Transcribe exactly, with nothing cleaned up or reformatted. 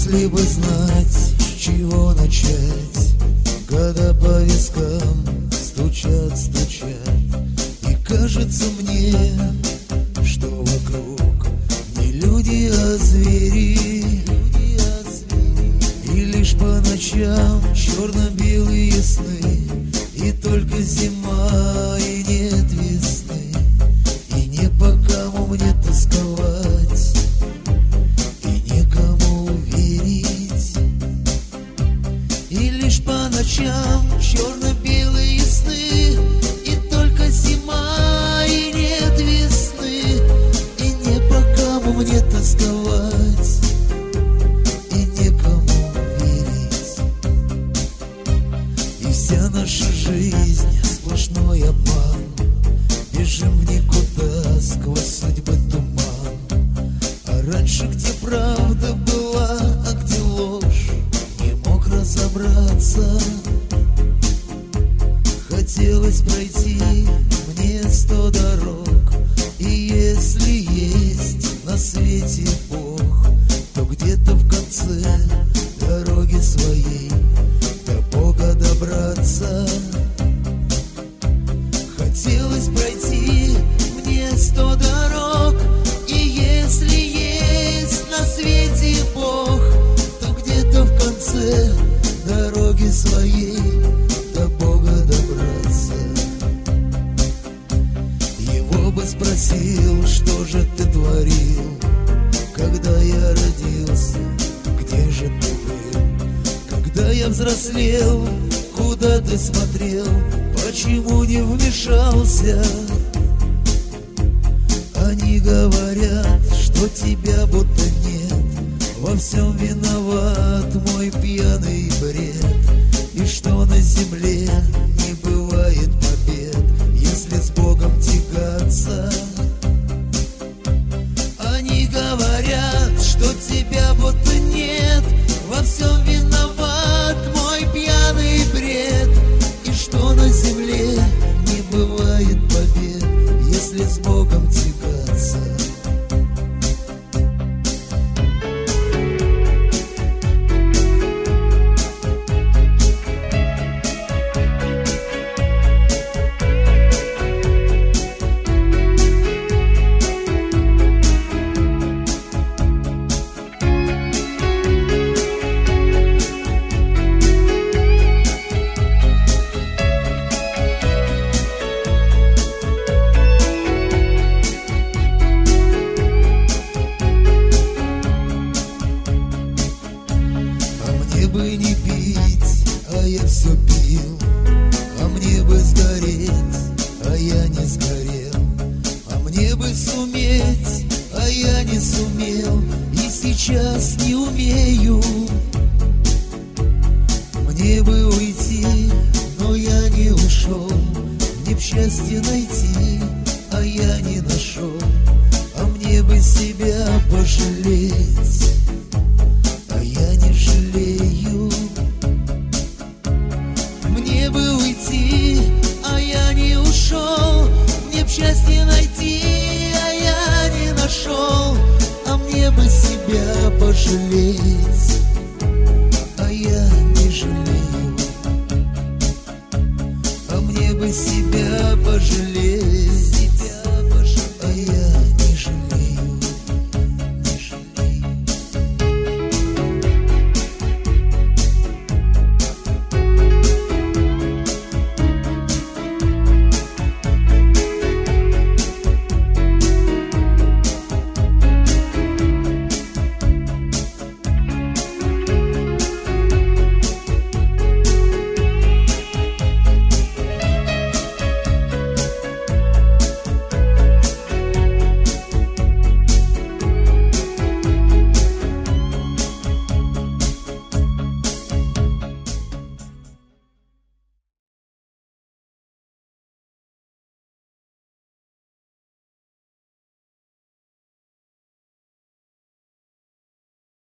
Если бы знать, с чего начать, когда по вискам стучат, стучат, и кажется мне, что вокруг не люди, а звери, и лишь по ночам черно-белые сны, и только зима, и нет весны, и не по кому мне тосковать, и некому верить. И лишь по ночам черно-белые сны, и только зима, и нет весны, и не по кому мне тосковать, и некому верить. И вся наша жизнь сплошной обман, бежим в никуда сквозь судьбы туман. А раньше где правда была, а где ложь, не мог разобраться. Хотелось пройти мне сто дорог, и если есть на свете Бог, то где-то в конце дороги своей до Бога добраться. Хотелось пройти мне сто дорог, и если есть на свете Бог, то где-то в конце дороги своей до Бога добраться. Его бы спросил, что же ты творил, когда я родился, где же ты был? Когда я взрослел, куда ты смотрел, почему не вмешался? Они говорят, что тебя будто нет, во всем виноват мой пьяный бред, и что на земле не бывает побед, если с Богом тягаться. Они говорят, что тебя будто нет, во всем виноват мой пьяный бред, и что на земле не бывает побед, если с Богом тягаться. Бы не пить, а я все пил, а мне бы сгореть, а я не сгорел, а мне бы суметь, а я не сумел, и сейчас не умею. Мне бы уйти, но я не ушел, мне б счастье найти, а я не нашел, а мне бы себя пожалеть, а я не жалею. Мне бы уйти, а я не ушел, мне б счастье найти, а я не нашел, а мне бы себя пожалеть,